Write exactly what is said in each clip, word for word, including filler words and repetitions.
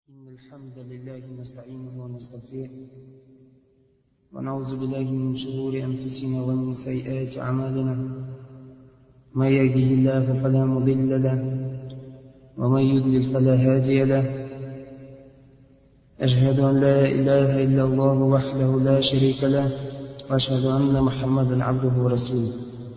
إن الحمد لله نستعينه ونستغفره ونعوذ بالله من شرور أنفسنا ومن سيئات أعمالنا من يهده الله فلا مضل له ومن يضلل فلا هادي له أشهد أن لا إله إلا الله وحده لا شريك له وأشهد أن محمدا عبده ورسوله.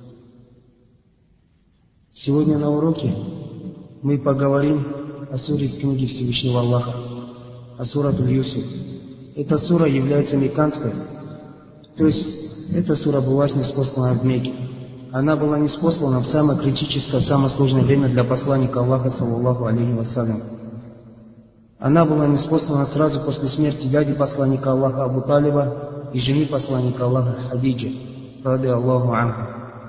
Сегодня на уроке мы поговорим о суре из книги Всевышнего Аллаха, о сурату Юсуф. Эта сура является мекканской, то есть эта сура была ниспослана в Мекке. Она была ниспослана в самое критическое, в самое сложное время для посланника Аллаха, саллаллаху алейхи вассалям. Она была ниспослана сразу после смерти дяди посланника Аллаха Абу Талиба и жены посланника Аллаха Хадиджи, ради Аллаху анха.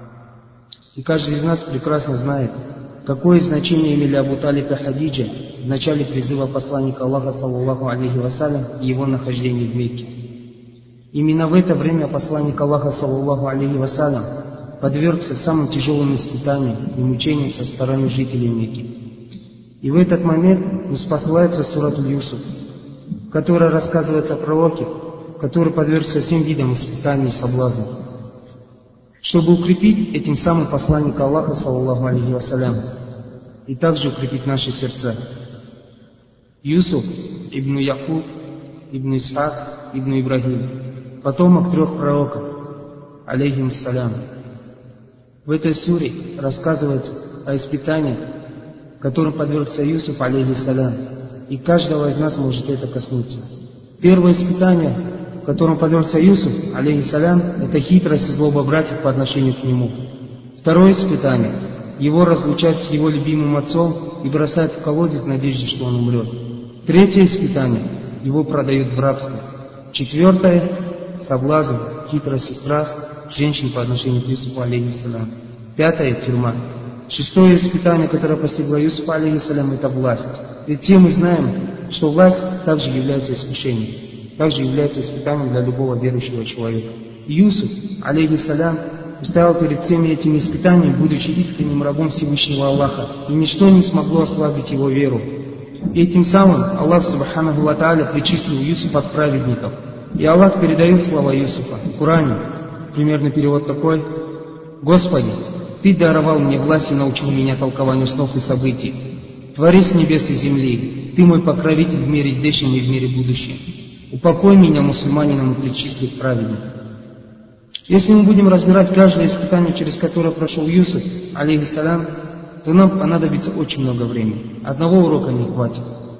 И каждый из нас прекрасно знает, какое значение имели Абу Талиб и Хадиджа в начале призыва посланника Аллаха, саллаллаху алейхи вассалям, и его нахождения в Мекке. Именно в это время посланник Аллаха, саллаллаху алейхи вассалям, подвергся самым тяжелым испытаниям и мучениям со стороны жителей Мекки. И в этот момент ниспослается сурату Юсуф, в которой рассказывается о пророке, который подвергся всем видам испытаний и соблазнов, чтобы укрепить этим самым посланника Аллаха, саллаллаху алейхи вассалям, и также укрепить наши сердца. Юсуф ибн Якуб, ибн Исхак, ибн Ибрагим, потомок трех пророков, алейхиссалям. В этой суре рассказывается о испытаниях, которым подвергся Юсуф, алейхиссалям, и каждого из нас может это коснуться. Первое испытание, в котором подвергся Юсуф, алейхиссалям, это хитрость и злоба братьев по отношению к нему. Второе испытание, его разлучают с его любимым отцом и бросают в колодец в надежде, что он умрет. Третье испытание, его продают в рабство. Четвертое, соблазн, хитрость и страсть женщин по отношению к Юсуфу, алейхиссалям. Пятое, тюрьма. Шестое испытание, которое постигло Юсуфа, алейхиссалям, это власть. Ведь все мы знаем, что власть также является искушением, также является испытанием для любого верующего человека. И Юсуф, алейхиссалям, устоял перед всеми этими испытаниями, будучи искренним рабом Всевышнего Аллаха, и ничто не смогло ослабить его веру. И этим самым Аллах субханаху ва тааля причислил Юсуфа к праведникам. И Аллах передает слова Юсуфа в Коране. Примерный перевод такой: «Господи, Ты даровал мне власть и научил меня толкованию снов и событий. Творец небес и земли, Ты мой покровитель в мире здешнем и в мире будущем. Упокой меня, мусульманином, и причисли к праведникам». Если мы будем разбирать каждое испытание, через которое прошел Юсуф, алейхиссалям, то нам понадобится очень много времени. Одного урока не хватит.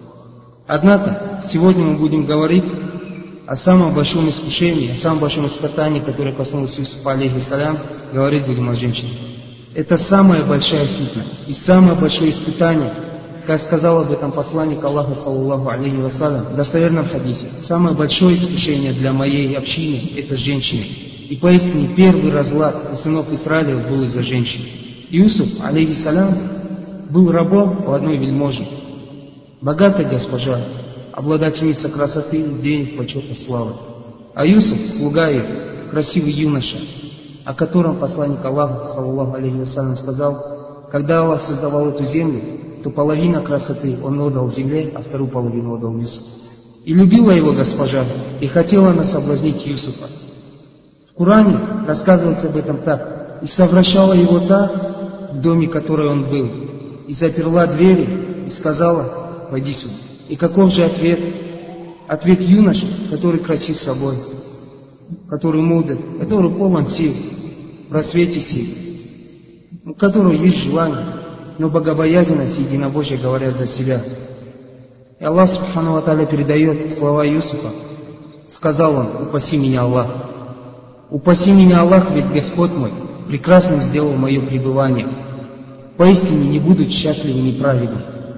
Однако, сегодня мы будем говорить о самом большом искушении, о самом большом испытании, которое коснулось Юсуфа, алейхиссалям, говорить будем о женщине. Это самая большая фитна и самое большое испытание, как сказал об этом посланник Аллаха, саллаллаху алейхи вассалям, в достоверном хадисе. Самое большое искушение для моей общины – это женщины. И поистине первый разлад у сынов Израиля был из-за женщин. Юсуф, алейхиссалям, был рабом у одной вельможи, богатой госпожа, обладательница красоты, денег, почета, славы. А Юсуф, слуга ее, красивый юноша, о котором посланник Аллаха, саллаллаху алейхи вассалям, сказал: когда Аллах создавал эту землю, то половина красоты он отдал земле, а вторую половину отдал Юсуфу. И любила его госпожа, и хотела она соблазнить Юсуфа. В Коране рассказывается об этом так: и совращала его та, в доме, в которой он был, и заперла двери, и сказала: пойди сюда. И каков же ответ? Ответ юноши, который красив собой, который мудр, который полон сил, в рассвете сил, у которого есть желание, но богобоязненность и единобожие говорят за себя. И Аллах субхану ва тааля передает слова Юсуфа. Сказал он: упаси меня Аллах. Упаси меня Аллах, ведь Господь мой прекрасным сделал мое пребывание. Поистине не будут счастливы неправедны.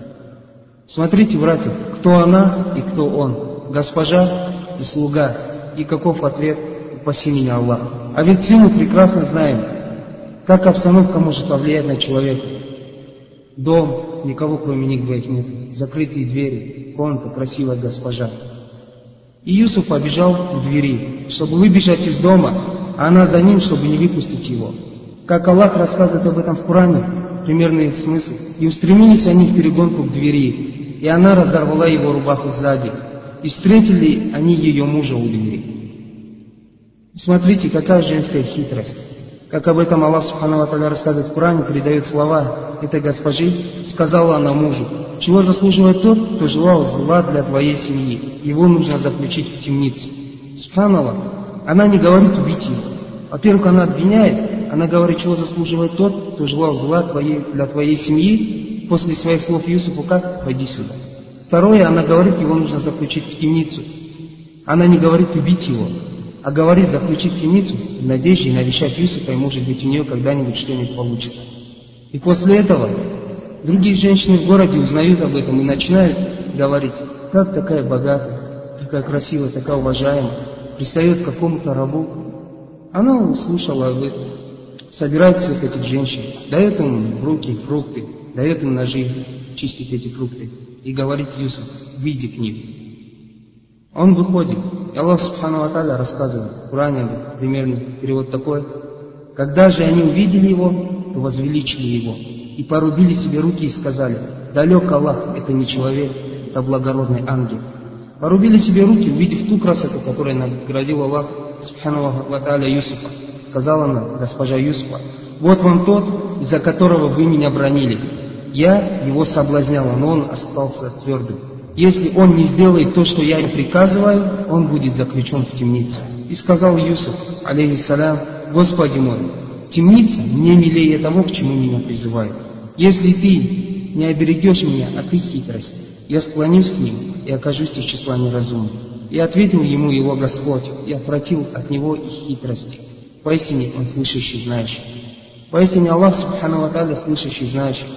Смотрите, братья, кто она и кто он, госпожа и слуга. И каков ответ? Упаси меня Аллах. А ведь все мы прекрасно знаем, как обстановка может повлиять на человека. Дом, никого кроме них двоих нет, закрытые двери, комната, красивая госпожа. И Юсуф побежал к двери, чтобы выбежать из дома, а она за ним, чтобы не выпустить его. Как Аллах рассказывает об этом в Коране, примерный смысл. И устремились они в перегонку к двери. И и она разорвала его рубаху сзади, и встретили они ее мужа у двери. Смотрите, какая женская хитрость. Как об этом Аллах Субхану ва Тааля рассказывает в Коране, передает слова этой госпожи. Сказала она мужу: чего заслуживает тот, кто желал зла для твоей семьи, его нужно заключить в темницу. Субханаллах, она не говорит убить его. Во-первых, она обвиняет, она говорит, чего заслуживает тот, кто желал зла твоей, для твоей семьи. После своих слов Юсуфу как? Пойди сюда. Второе, она говорит, его нужно заключить в темницу. Она не говорит убить его, а говорит заключить в темницу в надежде навещать Юсуфа, и может быть у нее когда-нибудь что-нибудь получится. И после этого другие женщины в городе узнают об этом и начинают говорить: как такая богатая, такая красивая, такая уважаемая пристает к какому-то рабу. Она услышала об этом, собирает всех этих женщин, дает им в руки фрукты, дает им ножи чистить эти фрукты и говорит: Юсуф, выйди к ним. Он выходит, и Аллах Субхану ва Тааля рассказывает в Коране, примерно перевод такой: когда же они увидели его, то возвеличили его и порубили себе руки и сказали: далек Аллах, это не человек, это благородный ангел. Порубили себе руки, увидев ту красоту, которой наградил Аллах Субхану ва Тааля Юсуфа. Сказала она, госпожа Юсуфа: вот вам тот, из-за которого вы меня бранили. Я его соблазняла, но он остался твердым. Если он не сделает то, что я ему приказываю, он будет заключен в темницу. И сказал Юсуф, алейхиссалям: Господи мой, темница мне милее того, к чему меня призывают. Если ты не оберегешь меня от их хитрости, я склонюсь к ним и окажусь из числа неразумных. И ответил ему его Господь, и отвратил от него их хитрости. Поистине он слышащий, знающий. Поистине Аллах Субхану ва Тааля слышащий, знающий.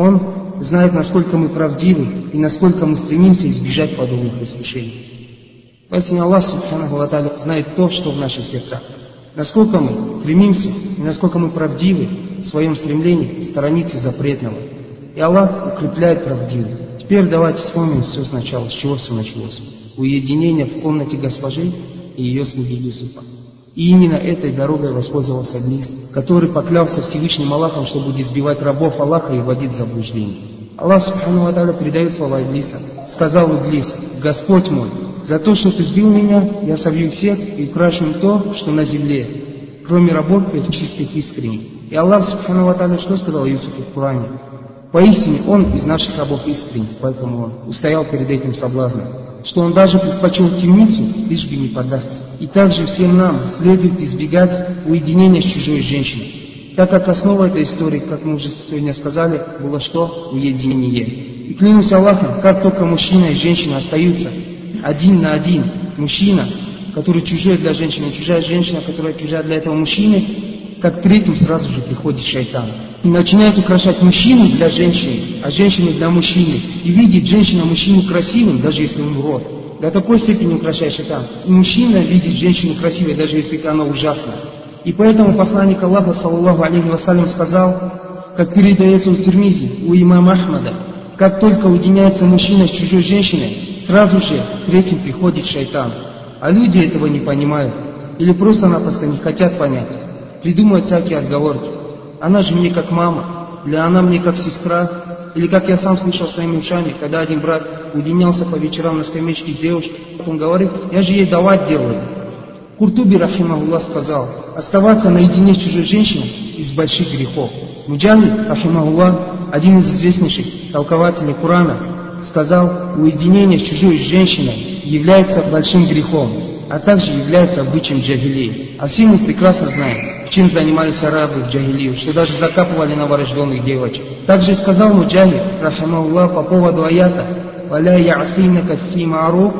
Он знает, насколько мы правдивы и насколько мы стремимся избежать подобных искушений. Поистине Аллах Субхану ва Тааля знает то, что в наших сердцах. Насколько мы стремимся и насколько мы правдивы в своем стремлении сторониться запретного. И Аллах укрепляет правдивых. Теперь давайте вспомним все сначала, с чего все началось. Уединение в комнате госпожи и ее слуги Юсуфа. И именно этой дорогой воспользовался Иблис, который поклялся Всевышним Аллахом, что будет сбивать рабов Аллаха и вводить в заблуждение. Аллах Субхану ва Тааля передает слова Иблиса. Сказал Иблис: Господь мой, за то, что ты сбил меня, я совью всех и украшу им то, что на земле, кроме рабов твоих чистых искренних. И Аллах Субхану ва Тааля что сказал Юсуфу в Коране? Поистине он из наших рабов искренних, поэтому он устоял перед этим соблазном, что он даже предпочел темницу, лишь бы не поддастся. И также всем нам следует избегать уединения с чужой женщиной, так как основа этой истории, как мы уже сегодня сказали, было что? Уединение. И клянусь Аллахом, как только мужчина и женщина остаются один на один, мужчина, который чужой для женщины, чужая женщина, которая чужая для этого мужчины, как третьим сразу же приходит шайтан. И начинает украшать мужчину для женщины, а женщину для мужчины. И видит женщина мужчину красивым, даже если он урод. До такой степени украшает шайтан. И мужчина видит женщину красивой, даже если она ужасна. И поэтому посланник Аллаха, саллаллаху алейхи вассалям, сказал, как передается у Тирмизи, у имама Ахмада: как только уединяется мужчина с чужой женщиной, сразу же третьим приходит шайтан. А люди этого не понимают. Или просто-напросто не хотят понять. Придумывают всякие отговорки. Она же мне как мама, или она мне как сестра, или как я сам слышал своими ушами, когда один брат уединялся по вечерам на скамеечке с девушкой, он говорит: я же ей давать делаю. Куртуби, рахимахуллах, сказал: оставаться наедине с чужой женщиной из больших грехов. Муджахид, рахимахуллах, один из известнейших толкователей Корана, сказал: уединение с чужой женщиной является большим грехом, а также является обычаем джахилии. А все мы прекрасно знаем, чем занимались арабы в джахилию, что даже закапывали новорожденных девочек. Также сказал Муджахид, рахимахуллах, по поводу аята: «Валя я'асинака фи ма'руф»,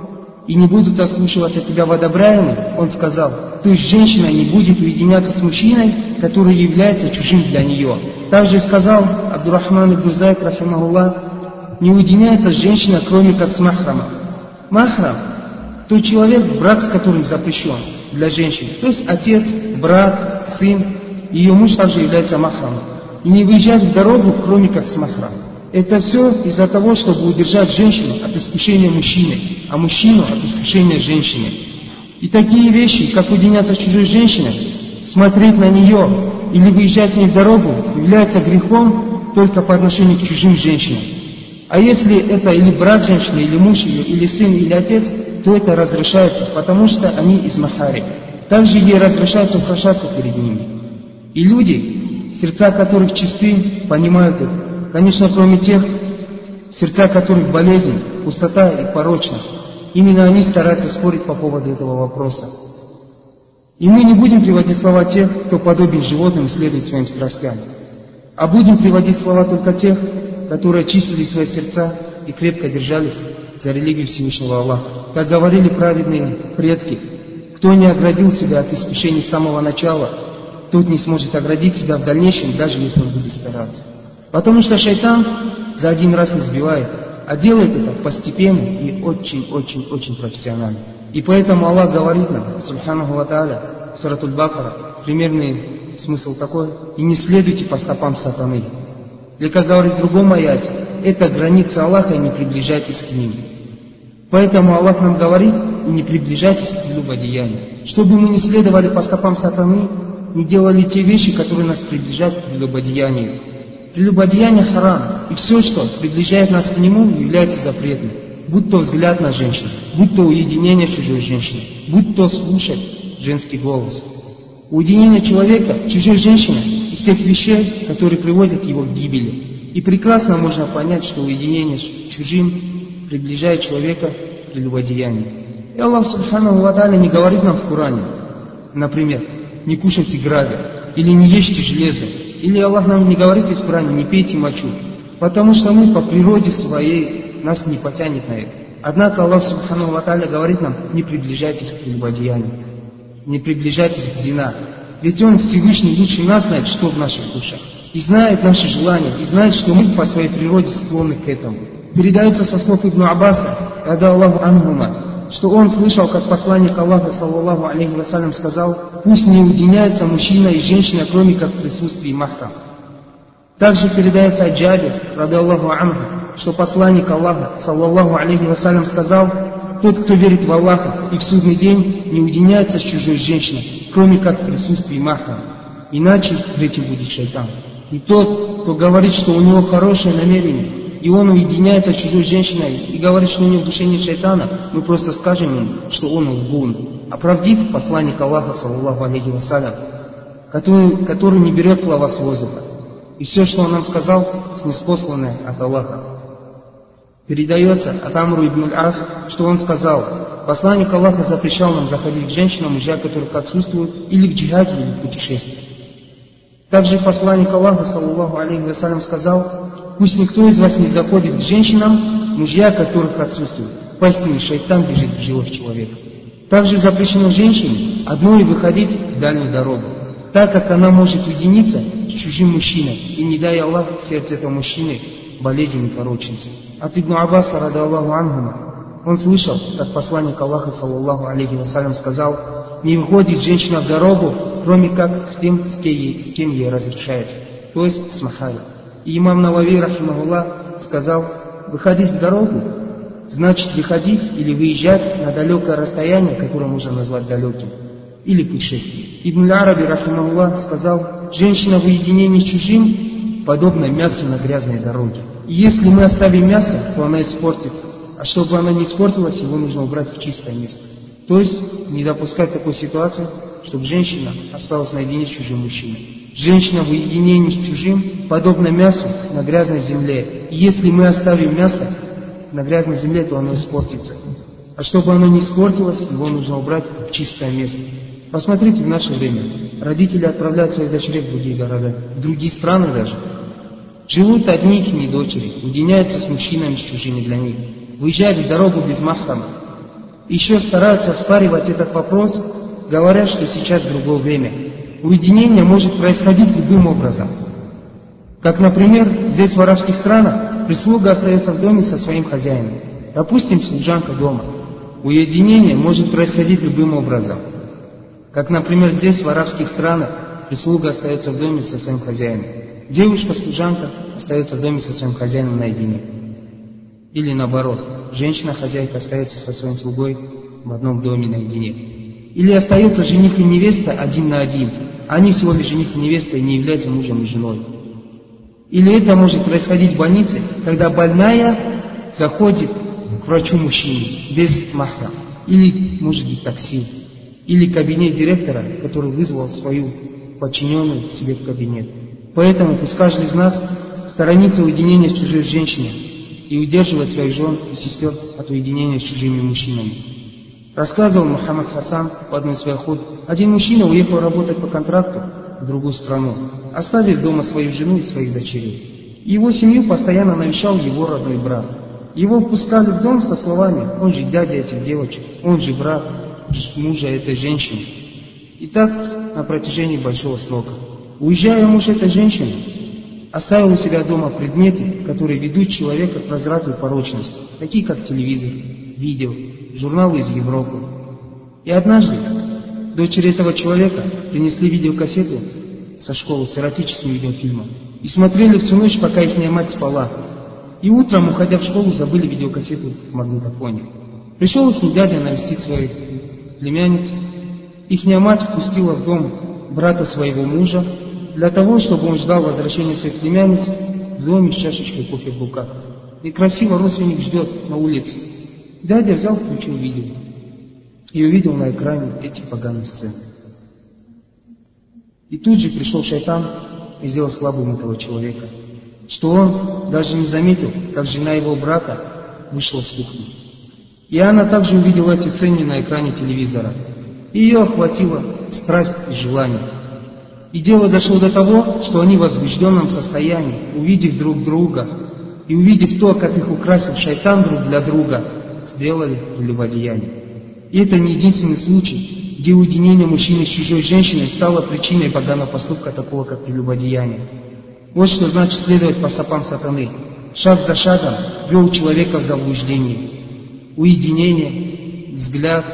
и не будут ослушиваться тебя в одобряемом. Он сказал: то есть женщина не будет уединяться с мужчиной, который является чужим для нее. Также сказал Абдуррахман ибн Зайд, рахимахуллах: не уединяется женщина, кроме как с махрамом. Махрам — тот человек, брак с которым запрещен для женщин. То есть отец, брат, сын. Ее муж также является махрамом. И не выезжать в дорогу, кроме как с махрамом. Это все из-за того, чтобы удержать женщину от искушения мужчины, а мужчину от искушения женщины. И такие вещи, как уединяться с чужой женщиной, смотреть на нее или выезжать с ней в дорогу, является грехом только по отношению к чужим женщинам. А если это или брат женщины, или муж ее, или сын, или отец, то это разрешается, потому что они из махари. Также ей разрешается украшаться перед ними. И люди, сердца которых чисты, понимают это. Конечно, кроме тех, сердца которых болезнь, пустота и порочность. Именно они стараются спорить по поводу этого вопроса. И мы не будем приводить слова тех, кто подобен животным и следует своим страстям, а будем приводить слова только тех, которые очистили свои сердца и крепко держались за религию Всевышнего Аллаха. Как говорили праведные предки, кто не оградил себя от искушений с самого начала, тот не сможет оградить себя в дальнейшем, даже если он будет стараться. Потому что шайтан за один раз не сбивает, а делает это постепенно и очень-очень-очень профессионально. И поэтому Аллах говорит нам, субханаху ва тааля, суратуль Бакара, примерный смысл такой: и не следуйте по стопам сатаны. Или, как говорит в другом аяте, это граница Аллаха, и не приближайтесь к ним. Поэтому Аллах нам говорит: и не приближайтесь к прелюбодеянию. Чтобы мы не следовали по стопам сатаны, не делали те вещи, которые нас приближают к прелюбодеянию. Прелюбодеяние харам, и все, что приближает нас к нему, является запретным. Будь то взгляд на женщину, будь то уединение чужой женщины, будь то слушать женский голос. Уединение человека, чужой женщины, из тех вещей, которые приводят его к гибели. И прекрасно можно понять, что уединение с чужим приближает человека к прелюбодеянию. И Аллах субханаху ва тааля не говорит нам в Коране, например, не кушайте гравия, или не ешьте железо, или Аллах нам не говорит в Коране, не пейте мочу, потому что мы по природе своей нас не потянет на это. Однако Аллах субханаху ва тааля говорит нам: не приближайтесь к прелюбодеянию, не приближайтесь к зина. Ведь Он Всевышний лучше нас знает, что в наших душах, и знает наши желания, и знает, что мы по своей природе склонны к этому. Передается со слов Ибн Аббаса, ради Аллаху анхума, что он слышал, как посланник Аллаха, саллаллаху алейхи вассалям, сказал: пусть не уединяется мужчина и женщина, кроме как в присутствии махрам. Также передается от Джабир, ради Аллаху анху, что посланник Аллаха, саллаллаху алейхи вассалям, сказал: тот, кто верит в Аллаха и в судный день, не уединяется с чужой женщиной, кроме как в присутствии махрам, иначе третьим будет шайтан. И тот, кто говорит, что у него хорошее намерение, и он уединяется с чужой женщиной и говорит, что у него в душе нет шайтана, мы просто скажем ему, что он лгун. А правдив посланник Аллаха, саллаллаху алейхи вассалям, который, который не берет слова с воздуха. И все, что он нам сказал, ниспосланное от Аллаха. Передается от Амру ибн аль-Ас, что он сказал: посланник Аллаха запрещал нам заходить к женщинам, мужья которых отсутствуют, или в джихаде, или в путешествии. Также посланник Аллаха, саллаллаху алейхи вассалям, сказал: пусть никто из вас не заходит к женщинам, мужья которых отсутствуют. Поистине шайтан бежит в жилах человека. Также запрещено женщине одной выходить в дальнюю дорогу, так как она может уединиться с чужим мужчиной, и не дай Аллах в сердце этого мужчины болезнь и порочность. От Ибн Аббаса, ради Аллаху анхума, он слышал, как посланник Аллаха, саллаллаху алейхи вассалям, сказал: не выходит женщина в дорогу, кроме как с тем, с кем ей, с кем ей разрешается, то есть с махари. И имам Навави, рахимахуллах, сказал: выходить в дорогу значит выходить или выезжать на далекое расстояние, которое можно назвать далеким, или путешествие. Ибн Араби, рахимахуллах, сказал: женщина в уединении с чужим подобно мясу на грязной дороге. И если мы оставим мясо, то оно испортится. А чтобы оно не испортилось, его нужно убрать в чистое место. То есть не допускать такой ситуации, чтобы женщина осталась наедине с чужим мужчиной. Женщина в уединении с чужим подобно мясу на грязной земле. И если мы оставим мясо на грязной земле, то оно испортится. А чтобы оно не испортилось, его нужно убрать в чистое место. Посмотрите в наше время. Родители отправляют своих дочерей в другие города, в другие страны даже. Живут одни их дочери, уединяются с мужчинами, с чужими для них, выезжают в дорогу без махрама. Еще стараются оспаривать этот вопрос, говоря, что сейчас другое время. Уединение может происходить любым образом. Как, например, здесь в арабских странах прислуга остается в доме со своим хозяином. Допустим, служанка дома. Уединение может происходить любым образом. Как, например, здесь в арабских странах прислуга остается в доме со своим хозяином. Девушка-служанка остается в доме со своим хозяином наедине. Или наоборот, женщина-хозяйка остается со своим слугой в одном доме наедине. Или остается жених и невеста один на один. Они всего лишь жених и невеста и не являются мужем и женой. Или это может происходить в больнице, когда больная заходит к врачу-мужчине без махрам. Или, может быть, такси. Или кабинет директора, который вызвал свою подчиненную к себе в кабинет. Поэтому пусть каждый из нас сторонится уединения с чужой женщиной и удерживает своих жен и сестер от уединения с чужими мужчинами. Рассказывал Мухаммад Хасан в одной из своих ход. Один мужчина уехал работать по контракту в другую страну, оставив дома свою жену и своих дочерей. Его семью постоянно навещал его родной брат. Его впускали в дом со словами: он же дядя этих девочек, он же брат мужа этой женщины. И так на протяжении большого срока. Уезжая, муж этой женщины оставил у себя дома предметы, которые ведут человека к разврату и порочности, такие как телевизор, видео, журналы из Европы. И однажды дочери этого человека принесли видеокассету со школы с эротическим видеофильмом и смотрели всю ночь, пока их мать спала. И утром, уходя в школу, забыли видеокассету в магнитофоне. Пришел их дядя навестить свою племянницу. Ихняя мать впустила в дом брата своего мужа для того, чтобы он ждал возвращения своих племянниц в доме с чашечкой кофе в руках. И красиво родственник ждет на улице. Дядя взял, включил видео и увидел на экране эти поганые сцены. И тут же пришел шайтан и сделал слабым этого человека, что он даже не заметил, как жена его брата вышла с кухни. И она также увидела эти сцены на экране телевизора. И ее охватила страсть и желание. И дело дошло до того, что они в возбужденном состоянии, увидев друг друга и увидев то, как их украсил шайтан друг для друга, сделали прелюбодеяние. И это не единственный случай, где уединение мужчины с чужой женщиной стало причиной поганого поступка, такого как прелюбодеяние. Вот что значит следовать по стопам сатаны. Шаг за шагом вел человека в заблуждение. Уединение, взгляд,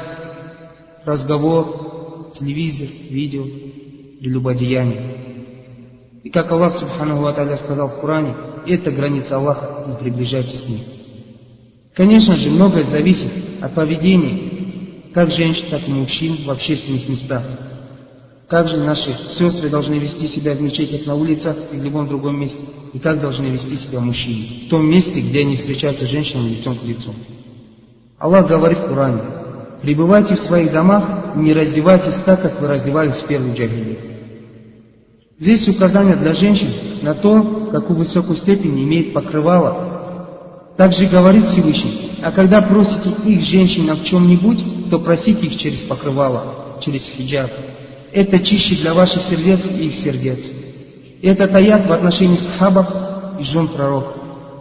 разговор, телевизор, видео, прелюбодеяние. И как Аллах Субханаху ва Тааля сказал в Коране, это граница Аллаха, не приближайтесь к ней. Конечно же, многое зависит от поведения как женщин, так и мужчин в общественных местах. Как же наши сестры должны вести себя в мечетях, на улицах и в любом другом месте, и как должны вести себя мужчины в том месте, где они встречаются с женщинами лицом к лицу. Аллах говорит в Коране: пребывайте в своих домах и не раздевайтесь так, как вы раздевались в первую джахилию. Здесь указание для женщин на то, какую высокую степень имеет покрывало. Также говорит Всевышний: а когда просите их, женщин, в чем-нибудь, то просите их через покрывало, через хиджаб. Это чище для ваших сердец и их сердец. И этот аят в отношении сахабов и жен пророка.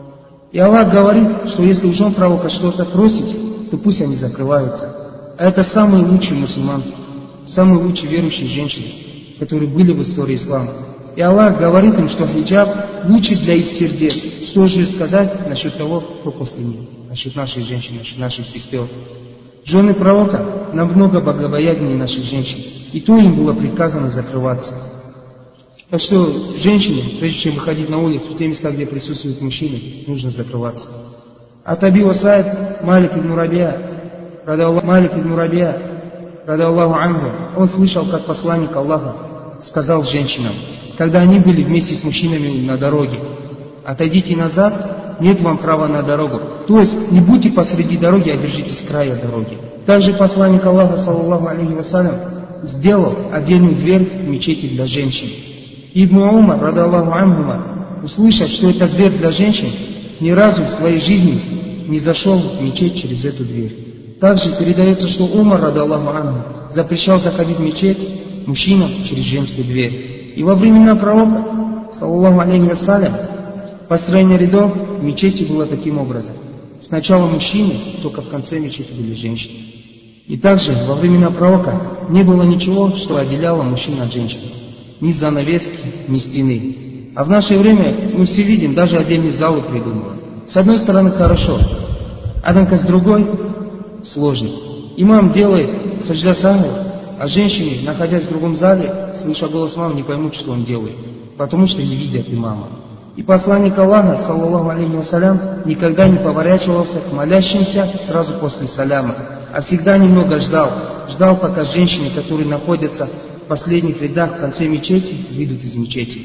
И Аллах говорит, что если у жен пророка что-то просите, то пусть они закрываются. А это самые лучшие мусульманки, самые лучшие верующие женщины, которые были в истории ислама. И Аллах говорит им, что хиджаб лучше для их сердец. Что же сказать насчет того, кто после них, насчет наших женщин, насчет наших сестер. Жены пророка намного богобоязнее наших женщин, и то им было приказано закрываться. Так что женщине, прежде чем выходить на улицу, в те места, где присутствуют мужчины, нужно закрываться. От Аби Усайд Малик ибн Рабия, Малик ибн Рабия, рада Аллаху анху, он слышал, как посланник Аллаха сказал женщинам, когда они были вместе с мужчинами на дороге: отойдите назад, нет вам права на дорогу. То есть не будьте посреди дороги, а держитесь с края дороги. Также посланник Аллаха, саллаллаху алейхи вассалям, сделал отдельную дверь в мечети для женщин. Ибн Умар, рада Аллаху анхума, услышав, что это дверь для женщин, ни разу в своей жизни не зашел в мечеть через эту дверь. Также передается, что Умар, рада Аллаху анху, запрещал заходить в мечеть мужчинам через женскую дверь. И во времена пророка, саллаллаху алейхи вассалям, построение рядов в мечети было таким образом. Сначала мужчины, только в конце мечети были женщины. И также во времена пророка не было ничего, что отделяло мужчин от женщин. Ни занавески, ни стены. А в наше время мы все видим, даже отдельные залы придумывают. С одной стороны хорошо, однако с другой сложно. Имам делает саджда сахви, а женщины, находясь в другом зале, слыша голос мамы, не поймут, что он делает, потому что не видят имама. И посланник Аллаха, саллаллаху алейхи вассалям, никогда не поворачивался к молящимся сразу после саляма, а всегда немного ждал, ждал, пока женщины, которые находятся в последних рядах в конце мечети, выйдут из мечети.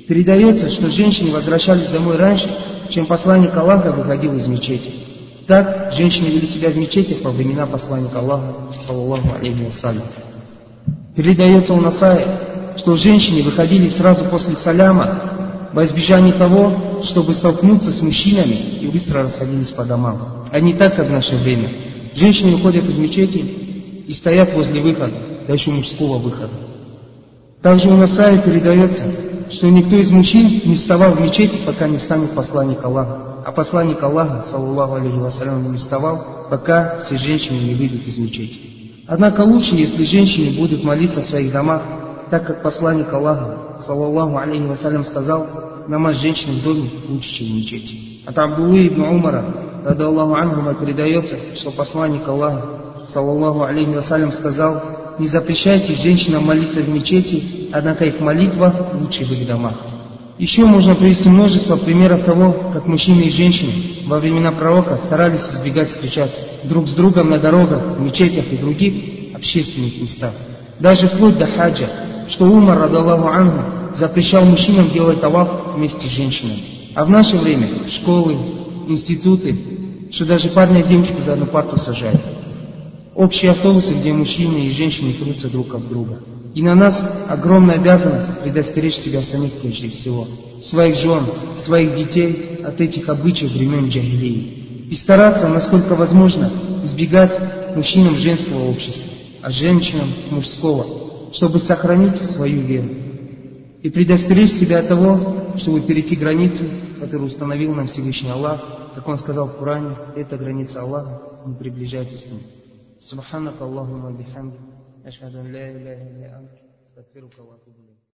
Передается, что женщины возвращались домой раньше, чем посланник Аллаха выходил из мечети. Так женщины вели себя в мечетях во времена посланника Аллаха, саллаллаху алейхи вассалям. Передается у Насаи, что женщины выходили сразу после саляма во избежание того, чтобы столкнуться с мужчинами, и быстро расходились по домам. А не так, как в наше время. Женщины уходят из мечети и стоят возле выхода, да еще мужского выхода. Также у Насаи передается, что никто из мужчин не вставал в мечети, пока не встанет посланник Аллаха. А посланник Аллаха, саллаллаху алейхи вассалям, не вставал, пока все женщины не выйдут из мечети. Однако лучше, если женщины будут молиться в своих домах, так как посланник Аллаха, саллаллаху алейхи вассалям, сказал: намаз женщин в доме лучше, чем в мечети. От Абдуллы ибн Умара, рады Аллаху анхума, передается, что посланник Аллаха, саллаллаху алейхи вассалям, сказал: не запрещайте женщинам молиться в мечети, однако их молитва лучше в их домах. Еще можно привести множество примеров того, как мужчины и женщины во времена пророка старались избегать встречаться друг с другом на дорогах, в мечетях и других общественных местах. Даже вплоть до хаджа, что Умар, рады Аллаху анху, запрещал мужчинам делать таваф вместе с женщинами. А в наше время школы, институты, что даже парня и девочку за одну парту сажают. Общие автобусы, где мужчины и женщины трутся друг об друга. И на нас огромная обязанность предостеречь себя самих прежде всего, своих жен, своих детей от этих обычаев времен джахилии. И стараться, насколько возможно, избегать мужчинам женского общества, а женщинам мужского, чтобы сохранить свою веру. И предостеречь себя от того, чтобы перейти границу, которую установил нам Всевышний Аллах, как Он сказал в Коране: это граница Аллаха, не приближайтесь к ней. Субханака Аллахумма бихамди, ашхаду ан ла иляха илля анта, астагфирука ва атубу илейк.